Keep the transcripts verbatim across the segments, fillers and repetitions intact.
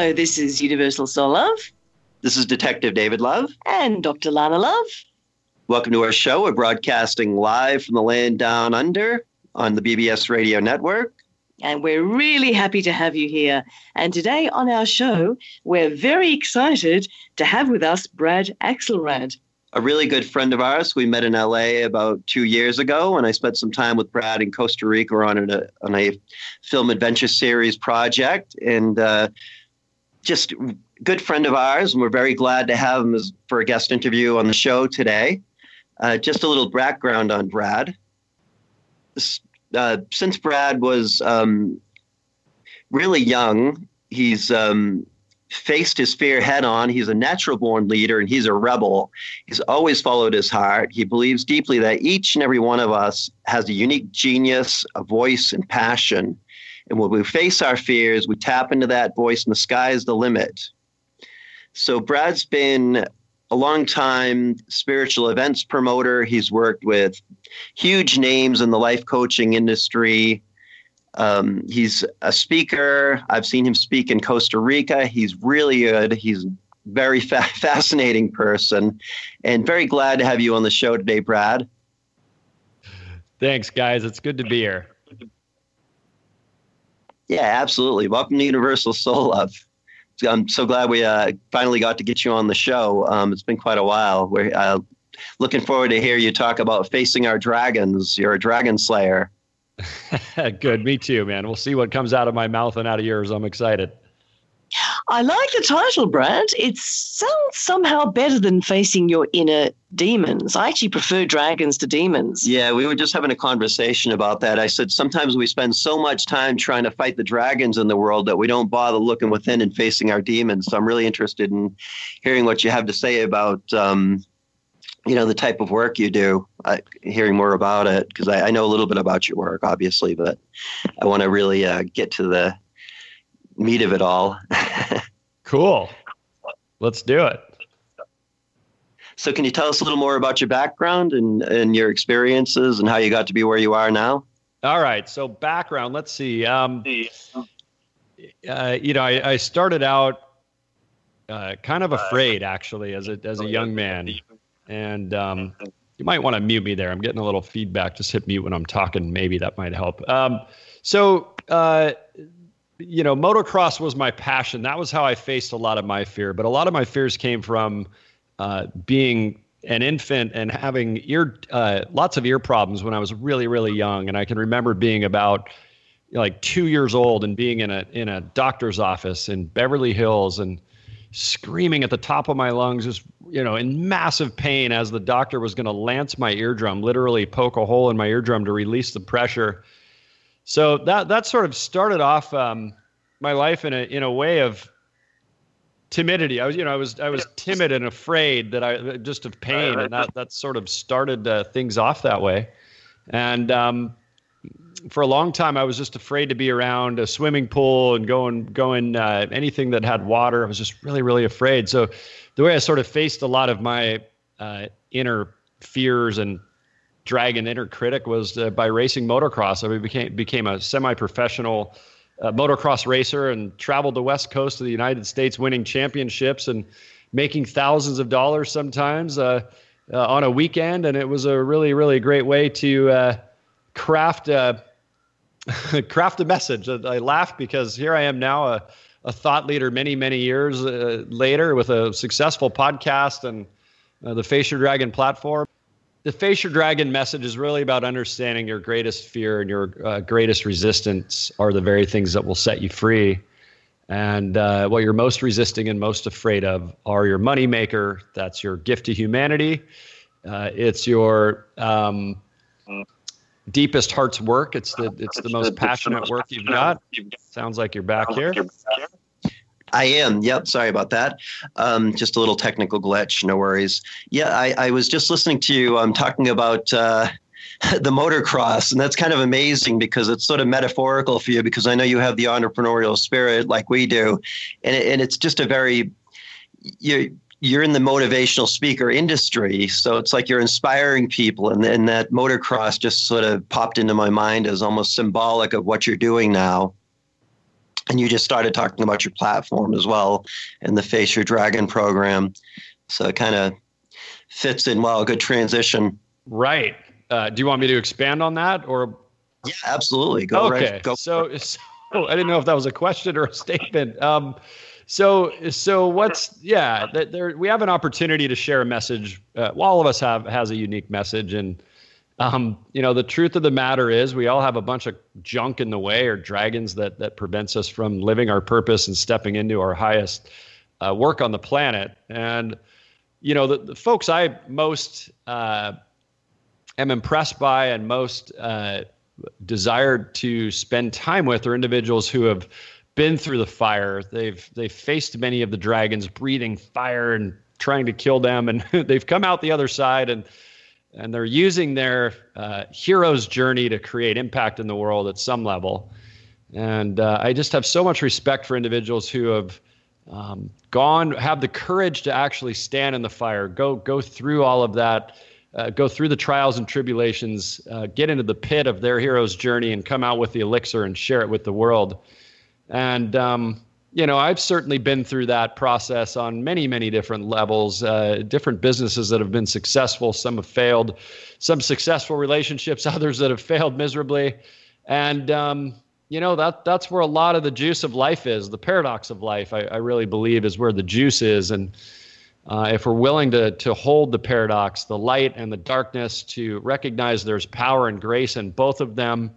Hello, this is Universal Soul Love. This is Detective David Love. And Doctor Lana Love. Welcome to our show. We're broadcasting live from the land down under on the B B S Radio Network. And we're really happy to have you here. And today on our show, we're very excited to have with us Brad Axelrad. A really good friend of ours. We met in L A about two years ago, and I spent some time with Brad in Costa Rica on a, on a film adventure series project. And uh, just good friend of ours, and we're very glad to have him as, for a guest interview on the show today. Uh, just a little background on Brad. This, uh, since Brad was um, really young, he's um, faced his fear head on. He's a natural-born leader, and he's a rebel. He's always followed his heart. He believes deeply that each and every one of us has a unique genius, a voice, and passion. And when we face our fears, we tap into that voice, and the sky is the limit. So Brad's been a long time spiritual events promoter. He's worked with huge names in the life coaching industry. Um, he's a speaker. I've seen him speak in Costa Rica. He's really good. He's a very fa- fascinating person, and very glad to have you on the show today, Brad. Thanks, guys. It's good to be here. Yeah, absolutely. Welcome to Universal Soul Love. I'm so glad we uh, finally got to get you on the show. Um, it's been quite a while. We're uh, looking forward to hear you talk about facing our dragons. You're a dragon slayer. Good. Me too, man. We'll see what comes out of my mouth and out of yours. I'm excited. I like the title, Brad. It sounds somehow better than facing your inner demons. I actually prefer dragons to demons. Yeah, we were just having a conversation about that. I said sometimes we spend so much time trying to fight the dragons in the world that we don't bother looking within and facing our demons. So I'm really interested in hearing what you have to say about, um, you know, the type of work you do, uh, hearing more about it, because I, I know a little bit about your work, obviously, but I want to really uh, get to the meat of it all. Cool. Let's do it. So can you tell us a little more about your background and, and your experiences and how you got to be where you are now? All right. So background, let's see. Um, uh, you know, I, I started out uh, kind of afraid, actually, as a, as a young man. And um, you might want to mute me there. I'm getting a little feedback. Just hit mute when I'm talking. Maybe that might help. Um, so, uh, you know, motocross was my passion. That was how I faced a lot of my fear. But a lot of my fears came from uh, being an infant and having ear, uh, lots of ear problems when I was really, really young. And I can remember being about you know, like two years old and being in a in a doctor's office in Beverly Hills and screaming at the top of my lungs, just, you know, in massive pain as the doctor was going to lance my eardrum, literally poke a hole in my eardrum to release the pressure. So that that sort of started off um, my life in a in a way of timidity. I was, you know, I was I was timid and afraid that I just of pain, and that that sort of started uh, things off that way. And um, for a long time, I was just afraid to be around a swimming pool and going going uh, anything that had water. I was just really really afraid. So the way I sort of faced a lot of my uh, inner fears and dragon inner critic was uh, by racing motocross. I became became a semi-professional uh, motocross racer and traveled the West Coast of the United States, winning championships and making thousands of dollars sometimes uh, uh, on a weekend. And it was a really, really great way to uh, craft a craft a message. I laugh because here I am now, a, a thought leader, many, many years uh, later, with a successful podcast and uh, the Face Your Dragon platform. The Face Your Dragon message is really about understanding your greatest fear and your uh, greatest resistance are the very things that will set you free. And uh, what you're most resisting and most afraid of are your moneymaker. That's your gift to humanity. Uh, it's your um, deepest heart's work. It's the it's the most passionate work you've got. Sounds like you're back here. I am. Yep. Sorry about that. Um, just a little technical glitch. No worries. Yeah, I, I was just listening to you um, talking about uh, the motocross, and that's kind of amazing because it's sort of metaphorical for you, because I know you have the entrepreneurial spirit like we do, and it, and it's just a very you're you're in the motivational speaker industry, so it's like you're inspiring people, and, and that motocross just sort of popped into my mind as almost symbolic of what you're doing now. and you just started talking about your platform as well and the Face Your Dragon program. So it kind of fits in well, a good transition. Right. Uh, do you want me to expand on that or? Yeah, absolutely. Go okay. right. Go. So, so I didn't know if that was a question or a statement. Um, so, so what's, yeah, that there, we have an opportunity to share a message. Uh, well, all of us have, has a unique message. And, um, you know, the truth of the matter is we all have a bunch of junk in the way or dragons that, that prevents us from living our purpose and stepping into our highest uh, work on the planet. And, you know, the, the folks I most uh, am impressed by and most uh, desired to spend time with are individuals who have been through the fire. They've they've faced many of the dragons breathing fire and trying to kill them, and they've come out the other side, and and they're using their uh, hero's journey to create impact in the world at some level. And uh, I just have so much respect for individuals who have um, gone, have the courage to actually stand in the fire, go go through all of that. Uh, go through the trials and tribulations, uh, get into the pit of their hero's journey and come out with the elixir and share it with the world. And, um, you know, I've certainly been through that process on many, many different levels, uh, different businesses that have been successful. Some have failed, some successful relationships, others that have failed miserably. And, um, you know, that that's where a lot of the juice of life is. The paradox of life, I, I really believe, is where the juice is. And Uh, if we're willing to to hold the paradox, the light and the darkness, to recognize there's power and grace in both of them,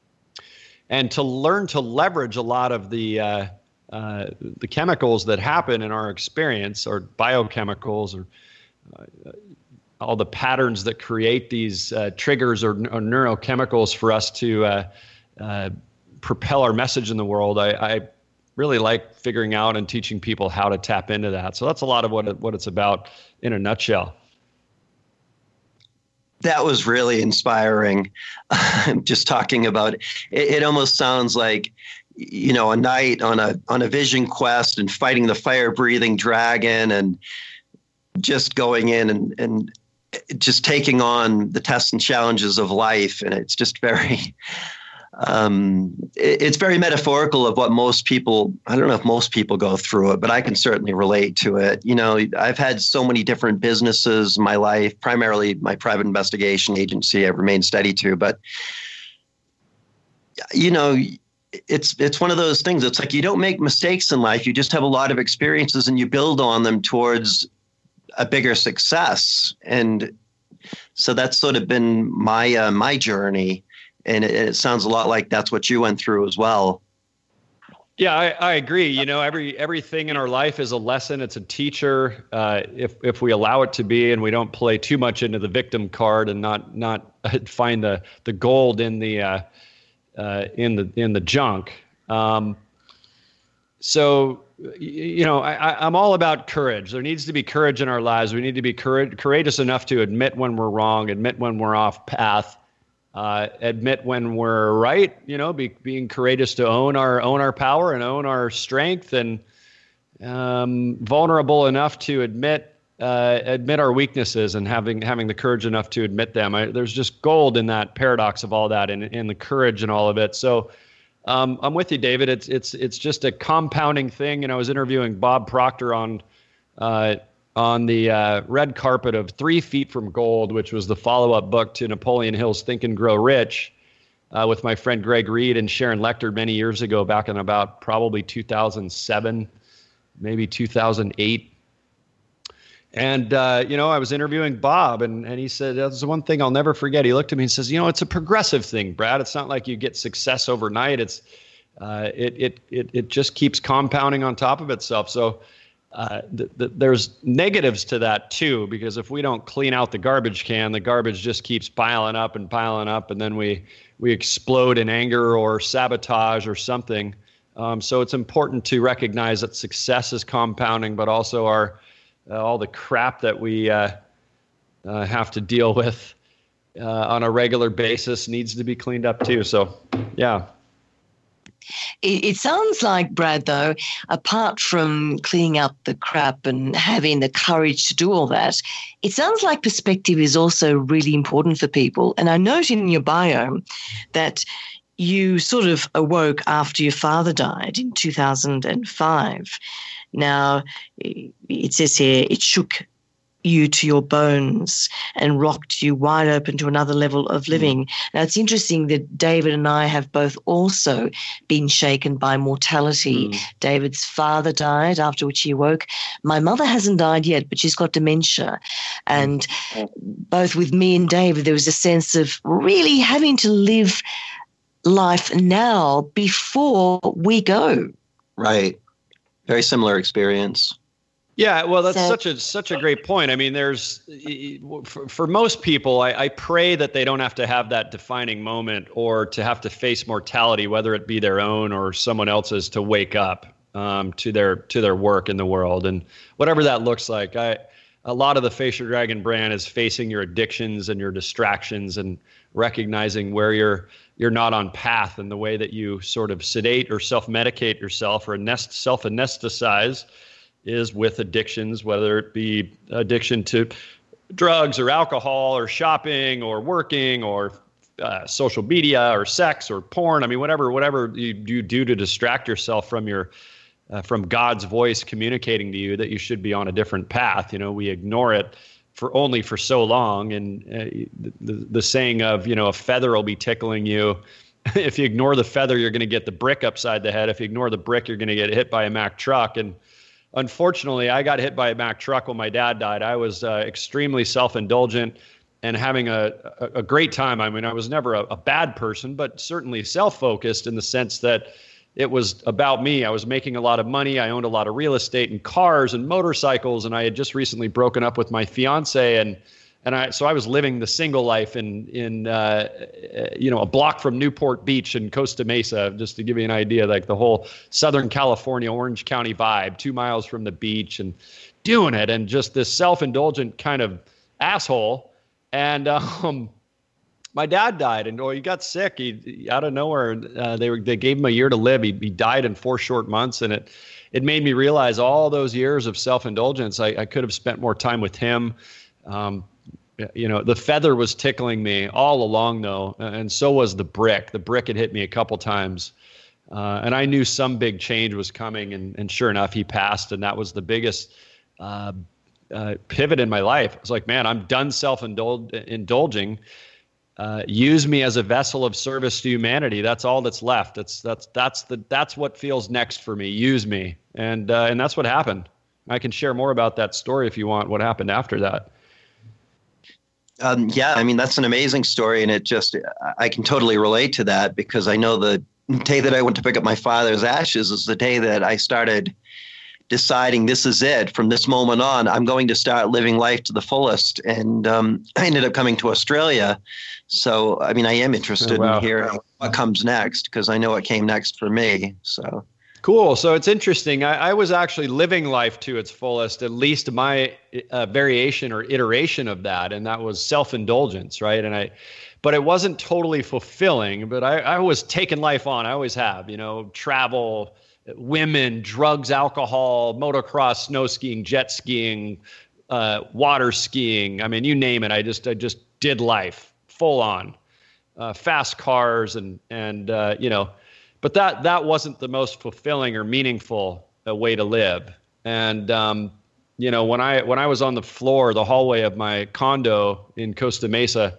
and to learn to leverage a lot of the uh, uh, the chemicals that happen in our experience, or biochemicals, or uh, all the patterns that create these uh, triggers or, or neurochemicals for us to uh, uh, propel our message in the world. I, I really like figuring out and teaching people how to tap into that. So that's a lot of what it, what it's about in a nutshell. That was really inspiring. Just talking about it, it almost sounds like, you know, a knight on a on a vision quest and fighting the fire-breathing dragon and just going in and, and just taking on the tests and challenges of life. And it's just very... Um, it, it's very metaphorical of what most people, I don't know if most people go through it, but I can certainly relate to it. You know, I've had so many different businesses in my life, primarily my private investigation agency I've remained steady to, but you know, it's, it's one of those things. It's like, you don't make mistakes in life. You just have a lot of experiences and you build on them towards a bigger success. And so that's sort of been my, uh, my journey. And it, it sounds a lot like that's what you went through as well. Yeah, I, I agree. You know, every everything in our life is a lesson. It's a teacher. Uh, if if we allow it to be, and we don't play too much into the victim card, and not not find the the gold in the uh, uh, in the in the junk. Um, so, you know, I, I'm all about courage. There needs to be courage in our lives. We need to be courage, courageous enough to admit when we're wrong, admit when we're off path. Uh, admit when we're right, you know, be, being courageous to own our own our power and own our strength, and um, vulnerable enough to admit uh, admit our weaknesses, and having having the courage enough to admit them. I, there's just gold in that paradox of all that, and in the courage and all of it. So um, I'm with you, David. It's it's it's just a compounding thing. And I was interviewing Bob Proctor on. Uh, on the uh, red carpet of Three Feet from Gold, which was the follow-up book to Napoleon Hill's Think and Grow Rich, uh, with my friend Greg Reed and Sharon Lechter many years ago, back in about probably two thousand seven, maybe two thousand eight. And, uh, you know, I was interviewing Bob, and, and he said, that's the one thing I'll never forget. He looked at me and says, you know, it's a progressive thing, Brad. It's not like you get success overnight. It's uh, it, it, it, it just keeps compounding on top of itself. So, Uh, th- th- there's negatives to that too, because if we don't clean out the garbage can, the garbage just keeps piling up and piling up, and then we we explode in anger or sabotage or something. Um, so it's important to recognize that success is compounding, but also our uh, all the crap that we uh, uh, have to deal with uh, on a regular basis needs to be cleaned up too. So, yeah. It, it sounds like, Brad, though, apart from cleaning up the crap and having the courage to do all that, it sounds like perspective is also really important for people. And I note in your bio that you sort of awoke after your father died in two thousand five. Now, it says here, it shook you to your bones and rocked you wide open to another level of living. Mm. Now, it's interesting that David and I have both also been shaken by mortality. Mm. David's father died, after which he awoke. My mother hasn't died yet, but she's got dementia. And mm. both with me and David, there was a sense of really having to live life now before we go. Right. Very similar experience. Yeah, well, that's so, such a such a great point. I mean, there's for, for most people, I, I pray that they don't have to have that defining moment or to have to face mortality, whether it be their own or someone else's, to wake up um, to their to their work in the world, and whatever that looks like. I a lot of the Face Your Dragon brand is facing your addictions and your distractions and recognizing where you're you're not on path, and the way that you sort of sedate or self-medicate yourself or nest self-anesthetize is with addictions, whether it be addiction to drugs or alcohol or shopping or working or uh, social media or sex or porn. I mean, whatever whatever you, you do to distract yourself from your uh, from God's voice communicating to you that you should be on a different path. You know, we ignore it for only for so long. And uh, the, the saying of, you know, a feather will be tickling you. If you ignore the feather, you're going to get the brick upside the head. If you ignore the brick, you're going to get hit by a Mack truck. And unfortunately, I got hit by a Mack truck when my dad died. I was uh, extremely self-indulgent and having a, a, a great time. I mean, I was never a, a bad person, but certainly self-focused in the sense that it was about me. I was making a lot of money. I owned a lot of real estate and cars and motorcycles, and I had just recently broken up with my fiance, and and I so I was living the single life in in uh, you know a block from Newport Beach in Costa Mesa, just to give you an idea, like the whole Southern California, Orange County vibe, two miles from the beach, and doing it, and just this self-indulgent kind of asshole. And um, my dad died, and oh, he got sick. He, he out of nowhere. Uh, they were they gave him a year to live. He he died in four short months, and it it made me realize all those years of self-indulgence. I, I could have spent more time with him. Um, You know, the feather was tickling me all along, though, and so was the brick. The brick had hit me a couple times, uh, and I knew some big change was coming, and, and sure enough, he passed, and that was the biggest uh, uh, pivot in my life. I was like, man, I'm done self-indulging. Uh, use me as a vessel of service to humanity. That's all that's left. That's that's that's the that's what feels next for me. Use me, and uh, and that's what happened. I can share more about that story if you want. What happened after that? Um, yeah, I mean, that's an amazing story. And it just, I can totally relate to that, because I know the day that I went to pick up my father's ashes is the day that I started deciding this is it. From this moment on, I'm going to start living life to the fullest. And um, I ended up coming to Australia. So, I mean, I am interested oh, wow. in hearing what comes next, because I know what came next for me. So. Cool. So it's interesting. I, I was actually living life to its fullest, at least my uh, variation or iteration of that. And that was self-indulgence, right? And I, but it wasn't totally fulfilling, but I, I was taking life on. I always have, you know, travel, women, drugs, alcohol, motocross, snow skiing, jet skiing, uh, water skiing. I mean, you name it. I just, I just did life full on, uh, fast cars and, and, uh, you know, But that that wasn't the most fulfilling or meaningful uh, way to live. And um, you know, when I when I was on the floor, the hallway of my condo in Costa Mesa,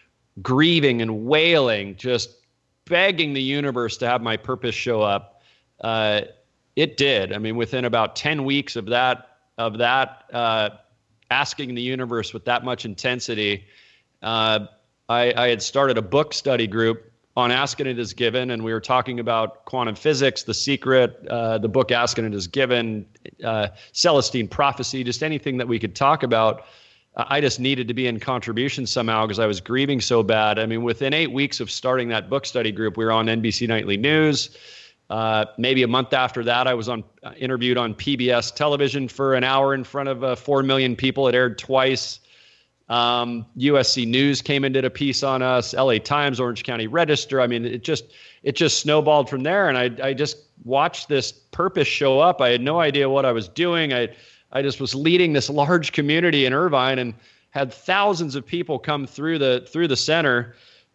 grieving and wailing, just begging the universe to have my purpose show up, uh, it did. I mean, within about ten weeks of that of that uh, asking the universe with that much intensity, uh, I, I had started a book study group on Ask and It Is Given, and we were talking about quantum physics, The Secret, uh, the book Ask and It Is Given, uh, Celestine Prophecy, just anything that we could talk about. Uh, I just needed to be in contribution somehow because I was grieving so bad. I mean, within eight weeks of starting that book study group, we were on N B C Nightly News. Uh, maybe a month after that, I was on uh, interviewed on P B S television for an hour in front of uh, four million people. It aired twice. Um, U S C News came and did a piece on us, L A Times, Orange County Register. I mean, it just it just snowballed from there. And I I just watched this purpose show up. I had no idea what I was doing. I I just was leading this large community in Irvine and had thousands of people come through the through the center,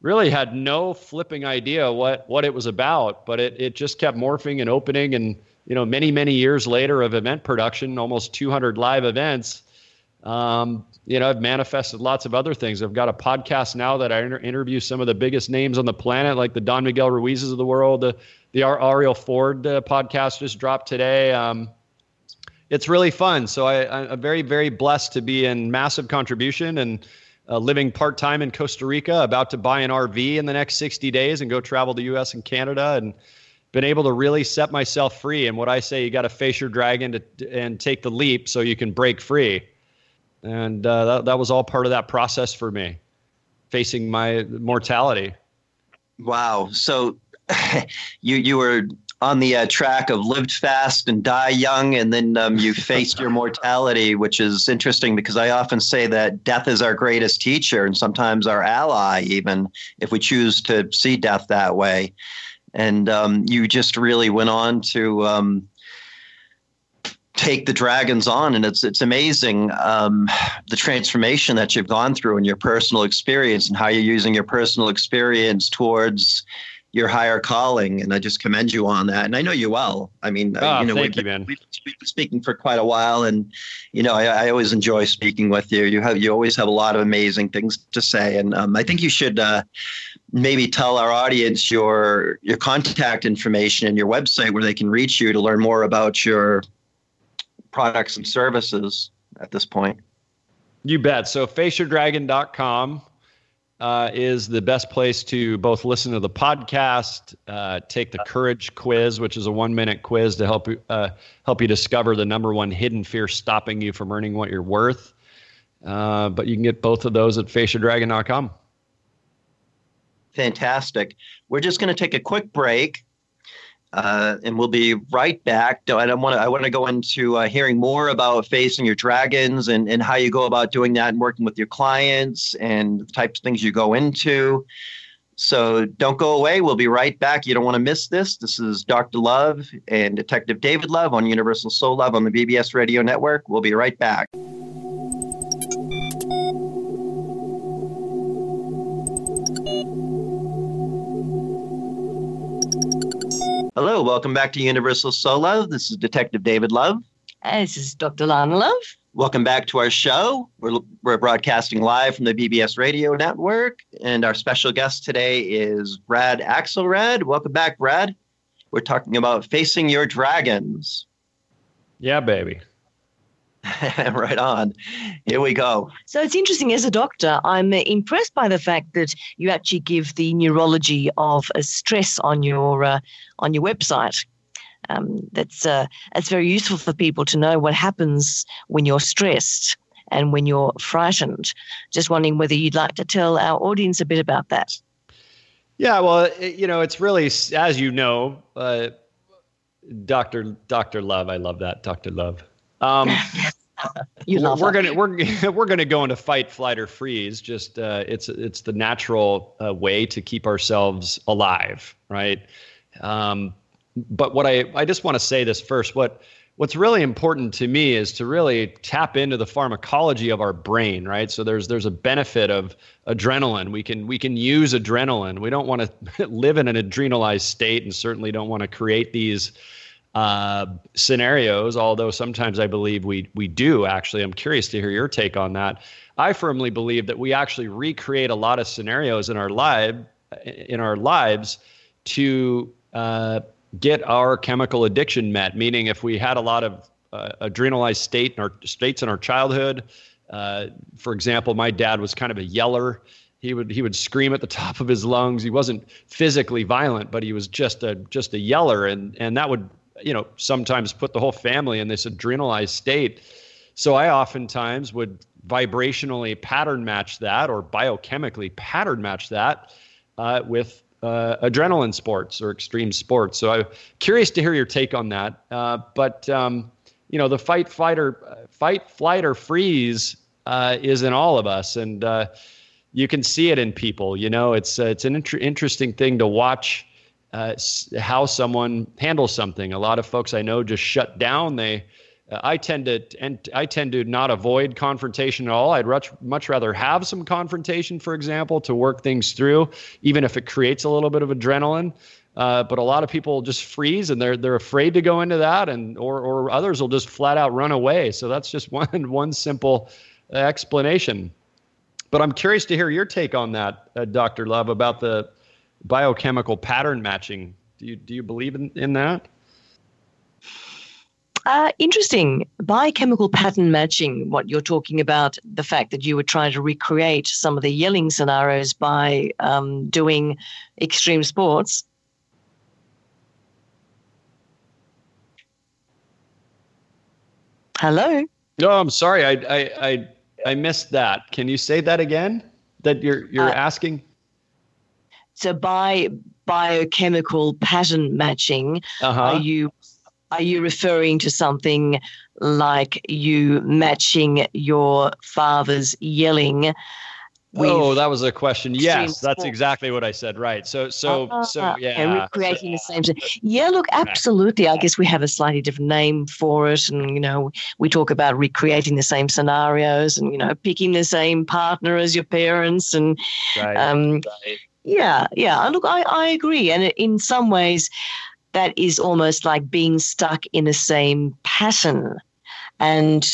really had no flipping idea what, what it was about, but it, it just kept morphing and opening. And, you know, many, many years later of event production, almost two hundred live events, um, you know, I've manifested lots of other things. I've got a podcast now that I inter- interview some of the biggest names on the planet, like the Don Miguel Ruizes of the world. The, the Ariel Ford uh, podcast just dropped today. Um, it's really fun. So I, I'm very, very blessed to be in massive contribution and uh, living part-time in Costa Rica, about to buy an R V in the next sixty days and go travel the U S and Canada, and been able to really set myself free. And what I say, you got to face your dragon to, and take the leap so you can break free. And uh, that, that was all part of that process for me, facing my mortality. Wow. So you you were on the uh, track of lived fast and die young, and then um, you faced your mortality, which is interesting because I often say that death is our greatest teacher and sometimes our ally, even if we choose to see death that way. And um, you just really went on to um, take the dragons on, and it's it's amazing um, the transformation that you've gone through in your personal experience and how you're using your personal experience towards your higher calling. And I just commend you on that. And I know you well. I mean, oh, you know, thank we've, you, man. we've been speaking for quite a while, and you know, I, I always enjoy speaking with you. You have you always have a lot of amazing things to say, and um, I think you should uh, maybe tell our audience your your contact information and your website where they can reach you to learn more about your products and services at this point. You bet. So face your dragon dot com uh, is the best place to both listen to the podcast, uh, take the Courage Quiz, which is a one-minute quiz to help you uh, help you discover the number one hidden fear stopping you from earning what you're worth. Uh, but you can get both of those at face your dragon dot com. Fantastic. We're just going to take a quick break. Uh, and we'll be right back. I don't want to. I want to go into uh, hearing more about facing your dragons and, and how you go about doing that and working with your clients and the types of things you go into. So don't go away. We'll be right back. You don't want to miss this. This is Doctor Love and Detective David Love on Universal Soul Love on the B B S Radio Network. We'll be right back. Hello, welcome back to Universal Soul Love. This is Detective David Love. And this is Doctor Lana Love. Welcome back to our show. We're, we're broadcasting live from the B B S Radio Network, and our special guest today is Brad Axelrad. Welcome back, Brad. We're talking about facing your dragons. Yeah, baby. Right on. Here we go. So it's interesting, as a doctor, I'm impressed by the fact that you actually give the neurology of uh, stress on your uh, on your website. Um, that's uh, that's very useful for people to know what happens when you're stressed and when you're frightened. Just wondering whether you'd like to tell our audience a bit about that. Yeah, well, it, you know, it's really, as you know, uh, Doctor Doctor Love. I love that, Doctor Love. Um, you love we're that. gonna we're we're gonna go into fight, flight, or freeze. Just uh, it's it's the natural uh, way to keep ourselves alive, right? Um, but what I I just want to say this first. What what's really important to me is to really tap into the pharmacology of our brain, right? So there's there's a benefit of adrenaline. We can we can use adrenaline. We don't want to live in an adrenalized state, and certainly don't want to create these uh, scenarios, although sometimes I believe we we do. Actually, I'm curious to hear your take on that. I firmly believe that we actually recreate a lot of scenarios in our life in our lives to uh, get our chemical addiction met. Meaning, if we had a lot of uh, adrenalized state in our states in our childhood, uh, for example, my dad was kind of a yeller. He would he would scream at the top of his lungs. He wasn't physically violent, but he was just a just a yeller, and and that would, you know, sometimes put the whole family in this adrenalized state. So I oftentimes would vibrationally pattern match that, or biochemically pattern match that uh, with uh, adrenaline sports or extreme sports. So I'm curious to hear your take on that. Uh, but um, you know, the fight, fight, or fight, flight, or freeze uh, is in all of us, and uh, you can see it in people. You know, it's uh, it's an inter- interesting thing to watch. Uh, how someone handles something. A lot of folks I know just shut down. They uh, I tend to and I tend to not avoid confrontation at all. I'd much much rather have some confrontation, for example, to work things through, even if it creates a little bit of adrenaline. Uh, but a lot of people just freeze and they're they're afraid to go into that, and or or others will just flat out run away. So that's just one one simple explanation. But I'm curious to hear your take on that, uh, Doctor Love, about the biochemical pattern matching. Do you do you believe in, in that? Uh, interesting. Biochemical pattern matching, what you're talking about, the fact that you were trying to recreate some of the yelling scenarios by um, doing extreme sports. Hello? No, I'm sorry. I I I, I missed that. Can you say that again? That you're you're uh, asking? So by biochemical pattern matching, uh-huh. are you are you referring to something like you matching your father's yelling? Oh, that was a question. Yes, that's sports. Exactly what I said. Right. So, so, uh, so, yeah. And recreating the same. Yeah, look, absolutely. I guess we have a slightly different name for it. And, you know, we talk about recreating the same scenarios and, you know, picking the same partner as your parents. And, right. um, right. yeah, yeah. Look, I, I agree. And in some ways, that is almost like being stuck in the same pattern. And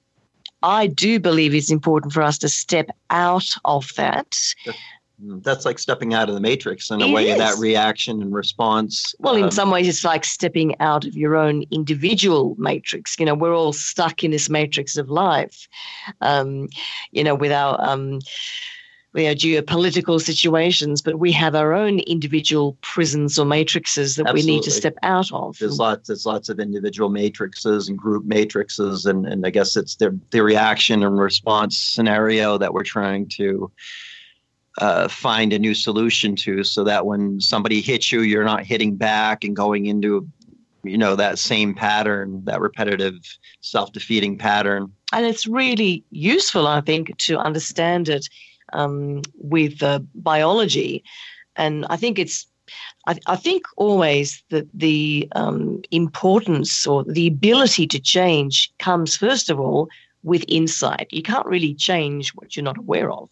I do believe it's important for us to step out of that. That's like stepping out of the matrix in a it way, is. That reaction and response. Well, um, in some ways, it's like stepping out of your own individual matrix. You know, we're all stuck in this matrix of life, um, you know, with our, um, with our geopolitical situations, but we have our own individual prisons or matrices that Absolutely. We need to step out of. There's lots, there's lots of individual matrices and group matrices, and, and I guess it's the, the reaction and response scenario that we're trying to uh, find a new solution to, so that when somebody hits you, you're not hitting back and going into, you know, that same pattern, that repetitive self-defeating pattern. And it's really useful, I think, to understand it Um, with uh, biology. And I think it's, I, I think always that the um, importance or the ability to change comes, first of all, with insight. You can't really change what you're not aware of.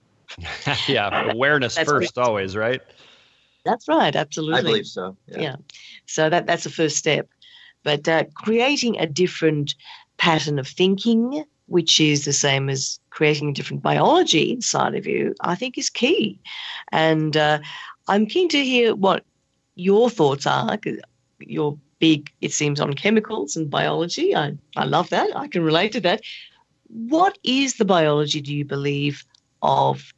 yeah, awareness that's first, great. Always, right? That's right, absolutely. I believe so. Yeah. yeah. So that that's the first step. But uh, creating a different pattern of thinking, which is the same as creating a different biology inside of you, I think is key. And uh, I'm keen to hear what your thoughts are. You're big, it seems, on chemicals and biology. I, I love that. I can relate to that. What is the biology, do you believe, of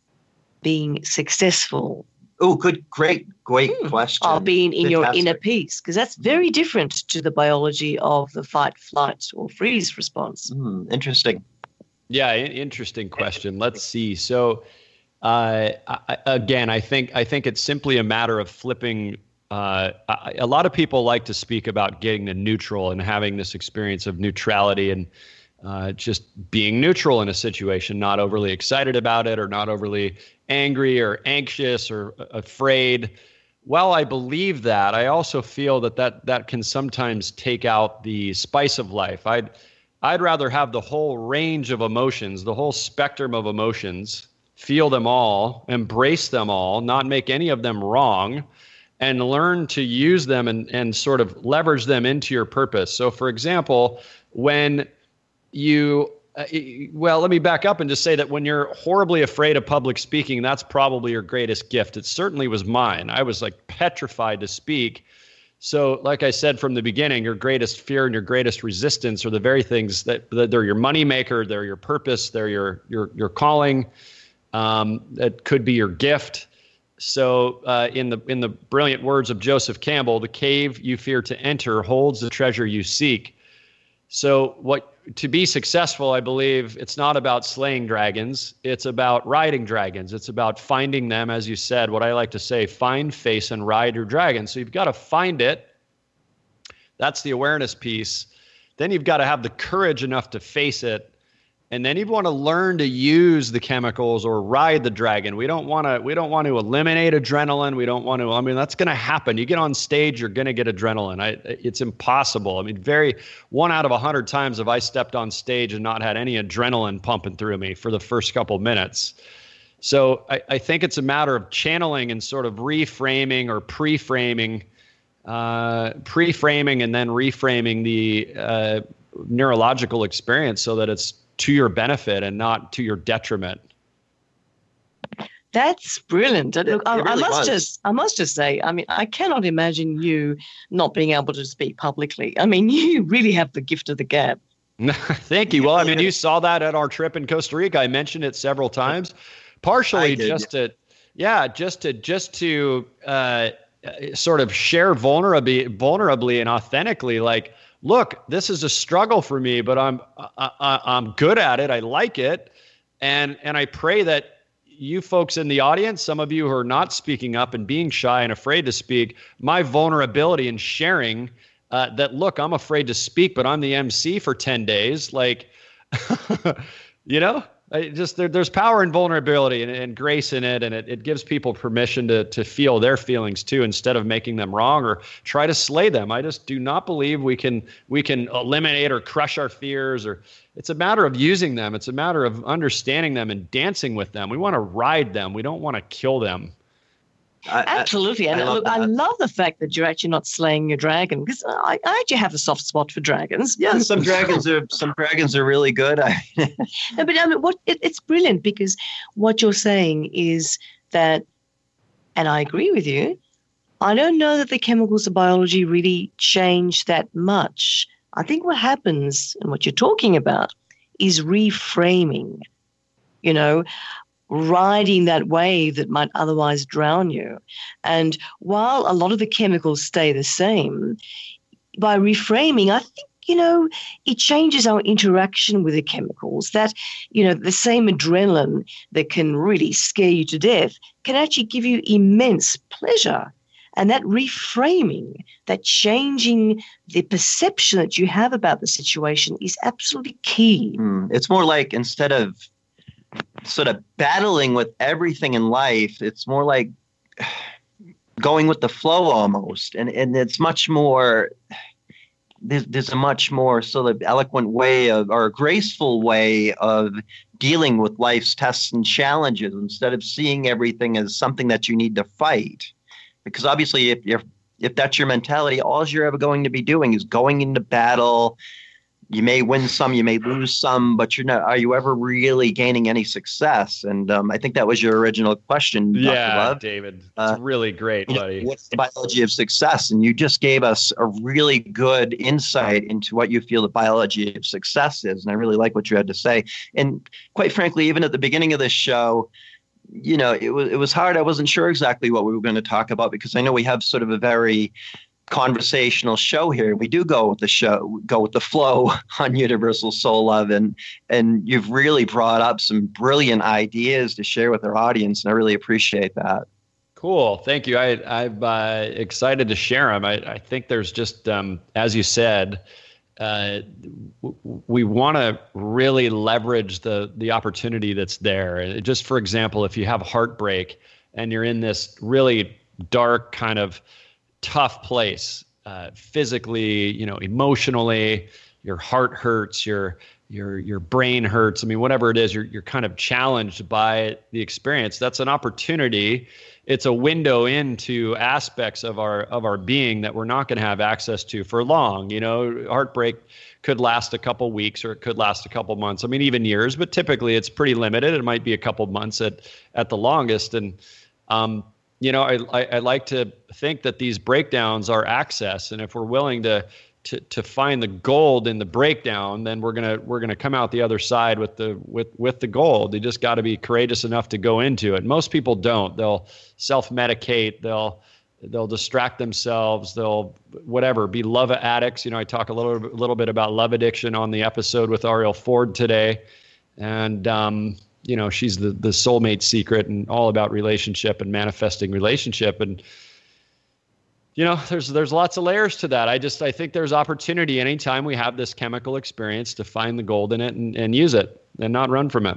being successful? Oh, good, great, great hmm. question. Of being in Fantastic. Your inner peace, because that's very different to the biology of the fight, flight, or freeze response. Mm, interesting. Yeah, interesting question. Let's see. So, uh, I, again, I think I think it's simply a matter of flipping. Uh, I, a lot of people like to speak about getting to neutral and having this experience of neutrality and uh, just being neutral in a situation, not overly excited about it or not overly angry or anxious or afraid. While I believe that, I also feel that that, that can sometimes take out the spice of life. I'd I'd rather have the whole range of emotions, the whole spectrum of emotions, feel them all, embrace them all, not make any of them wrong, and learn to use them and, and sort of leverage them into your purpose. So, for example, when you Uh, well, let me back up and just say that when you're horribly afraid of public speaking, that's probably your greatest gift. It certainly was mine. I was like petrified to speak. So like I said from the beginning, your greatest fear and your greatest resistance are the very things that, that they're your moneymaker, they're your purpose, they're your your your calling. Um, that could be your gift. So uh, in the in the brilliant words of Joseph Campbell, the cave you fear to enter holds the treasure you seek. So what to be successful, I believe it's not about slaying dragons. It's about riding dragons. It's about finding them, as you said, what I like to say, find, face, and ride your dragon. So you've got to find it. That's the awareness piece. Then you've got to have the courage enough to face it And then you want to learn to use the chemicals or ride the dragon. We don't want to, we don't want to eliminate adrenaline. We don't want to, I mean, that's going to happen. You get on stage, you're going to get adrenaline. I, it's impossible. I mean, very, one out of a hundred times have I stepped on stage and not had any adrenaline pumping through me for the first couple minutes. So I, I think it's a matter of channeling and sort of reframing or pre-framing, uh, pre-framing and then reframing the uh, neurological experience so that it's to your benefit and not to your detriment. That's brilliant. It, Look, I, it really I must was. just, I must just say, I mean, I cannot imagine you not being able to speak publicly. I mean, you really have the gift of the gab. Thank you. Well, I mean, you saw that at our trip in Costa Rica. I mentioned it several times, partially did, just to, yeah, just to, just to uh, sort of share vulnerably, vulnerably and authentically, like, look, this is a struggle for me, but I'm I, I, I'm good at it. I like it, and and I pray that you folks in the audience, some of you who are not speaking up and being shy and afraid to speak, my vulnerability in sharing uh, that. Look, I'm afraid to speak, but I'm the M C for ten days. Like, you know, I just there, there's power in vulnerability and, and grace in it, and it, it gives people permission to to feel their feelings too, instead of making them wrong or try to slay them. I just do not believe we can we can eliminate or crush our fears. Or it's a matter of using them. It's a matter of understanding them and dancing with them. We want to ride them. We don't want to kill them. I, Absolutely. I, And I love look, that. I love the fact that you're actually not slaying your dragon, because I, I actually have a soft spot for dragons. Yeah, some dragons are some dragons are really good. I, No, but I mean, what it, it's brilliant, because what you're saying is that, and I agree with you, I don't know that the chemicals of biology really change that much. I think what happens, and what you're talking about, is reframing, you know, riding that wave that might otherwise drown you. And while a lot of the chemicals stay the same, by reframing, I think, you know, it changes our interaction with the chemicals. That, you know, the same adrenaline that can really scare you to death can actually give you immense pleasure. And that reframing, that changing the perception that you have about the situation is absolutely key. Hmm. It's more like, instead of sort of battling with everything in life, it's more like going with the flow almost. And and it's much more, there's, there's a much more sort of eloquent way of, or a graceful way of dealing with life's tests and challenges, instead of seeing everything as something that you need to fight. Because obviously, if you're if that's your mentality, all you're ever going to be doing is going into battle. You may win some, you may lose some, but you're not. Are you ever really gaining any success? And um, I think that was your original question, Doctor Yeah, Love. David, it's Uh, really great, You know, buddy. what's the biology of success? And you just gave us a really good insight into what you feel the biology of success is. And I really like what you had to say. And quite frankly, even at the beginning of this show, you know, it was it was hard. I wasn't sure exactly what we were going to talk about, because I know we have sort of a very conversational show here. We do go with the show, go with the flow on Universal Soul Love, and and you've really brought up some brilliant ideas to share with our audience, and I really appreciate that. Cool. Thank you. I, I'm uh, excited to share them. I, I think there's just, um, as you said, uh, w- we want to really leverage the the opportunity that's there. Just for example, if you have heartbreak and you're in this really dark kind of tough place, uh, physically, you know, emotionally, your heart hurts, your your your brain hurts. I mean, whatever it is, you're you're kind of challenged by the experience. That's an opportunity. It's a window into aspects of our of our being that we're not going to have access to for long. You know, heartbreak could last a couple weeks, or it could last a couple months. I mean, even years, but typically it's pretty limited. It might be a couple months at at the longest. And um, you know, I, I I like to think that these breakdowns are access, and if we're willing to to to find the gold in the breakdown, then we're gonna we're gonna come out the other side with the with with the gold. You just got to be courageous enough to go into it. Most people don't. They'll self-medicate. They'll they'll distract themselves. They'll whatever be love addicts. You know, I talk a little a little bit about love addiction on the episode with Ariel Ford today, and um, you know, she's the the soulmate secret and all about relationship and manifesting relationship. And you know, there's there's lots of layers to that. I just I think there's opportunity anytime we have this chemical experience to find the gold in it and, and use it. and not run from it.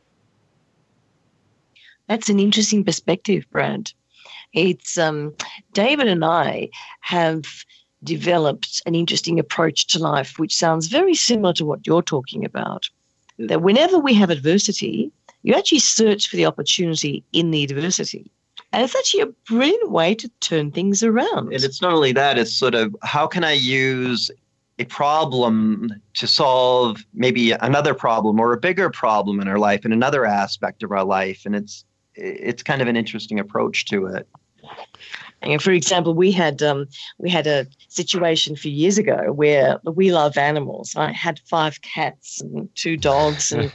That's an interesting perspective, Brad. It's um, David and I have developed an interesting approach to life, which sounds very similar to what you're talking about. That whenever we have adversity, you actually search for the opportunity in the adversity. And it's actually a brilliant way to turn things around. And it's not only that, it's sort of, how can I use a problem to solve maybe another problem or a bigger problem in our life in another aspect of our life? And it's it's kind of an interesting approach to it. And for example, we had um, we had a situation a few years ago where we love animals. I had five cats and two dogs, and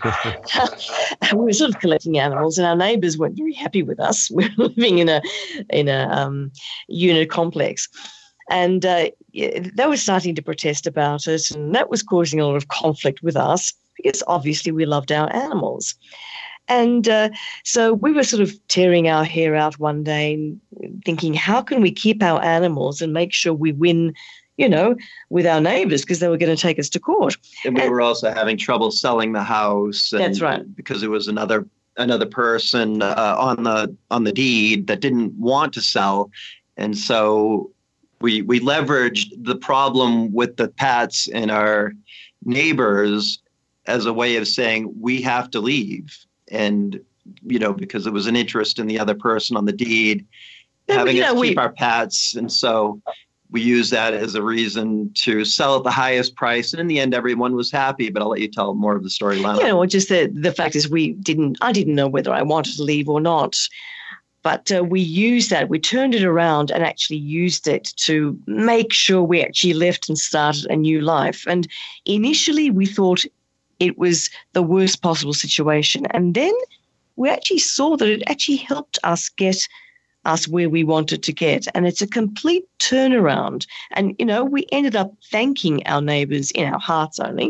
we were sort of collecting animals. And our neighbours weren't very happy with us. We were living in a in a um, unit complex, and uh, they were starting to protest about it, and that was causing a lot of conflict with us because obviously we loved our animals. And uh, so we were sort of tearing our hair out one day thinking, how can we keep our animals and make sure we win, you know, with our neighbours, because they were going to take us to court. And we and, were also having trouble selling the house. And that's right. Because it was another another person uh, on the on the deed that didn't want to sell. And so we we leveraged the problem with the pets and our neighbours as a way of saying we have to leave. And, you know, because it was an interest in the other person on the deed, yeah, having you us know, keep we, our pets. And so we used that as a reason to sell at the highest price. And in the end, everyone was happy. But I'll let you tell more of the story, Lana. You know, just the, the fact is we didn't, I didn't know whether I wanted to leave or not. But uh, we used that, we turned it around and actually used it to make sure we actually left and started a new life. And initially we thought it was the worst possible situation. And then we actually saw that it actually helped us get us where we wanted to get. And it's a complete turnaround. And, you know, we ended up thanking our neighbours in our hearts only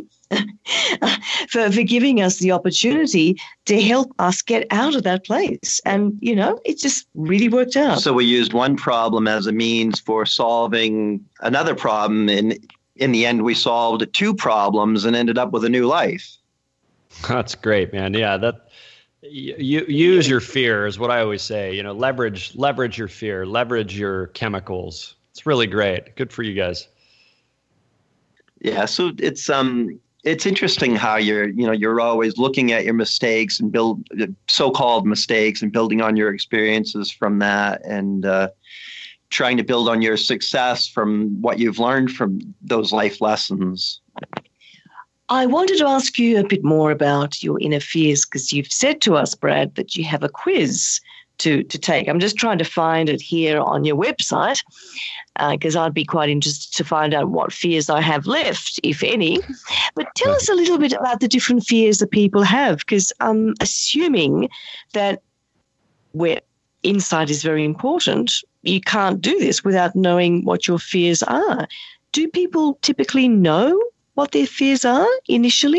for, for giving us the opportunity to help us get out of that place. And, you know, it just really worked out. So we used one problem as a means for solving another problem. And in the end, we solved two problems and ended up with a new life. That's great, man. Yeah, that you use your fear is what I always say. You know, leverage leverage your fear, leverage your chemicals. It's really great. Good for you guys. Yeah, so it's um it's interesting how you're you know you're always looking at your mistakes and build so-called mistakes and building on your experiences from that, and uh, trying to build on your success from what you've learned from those life lessons. I wanted to ask you a bit more about your inner fears, because you've said to us, Brad, that you have a quiz to, to take. I'm just trying to find it here on your website, because uh, I'd be quite interested to find out what fears I have left, if any. But tell us a little bit about the different fears that people have, because I'm assuming that where insight is very important, you can't do this without knowing what your fears are. Do people typically know what their fears are initially?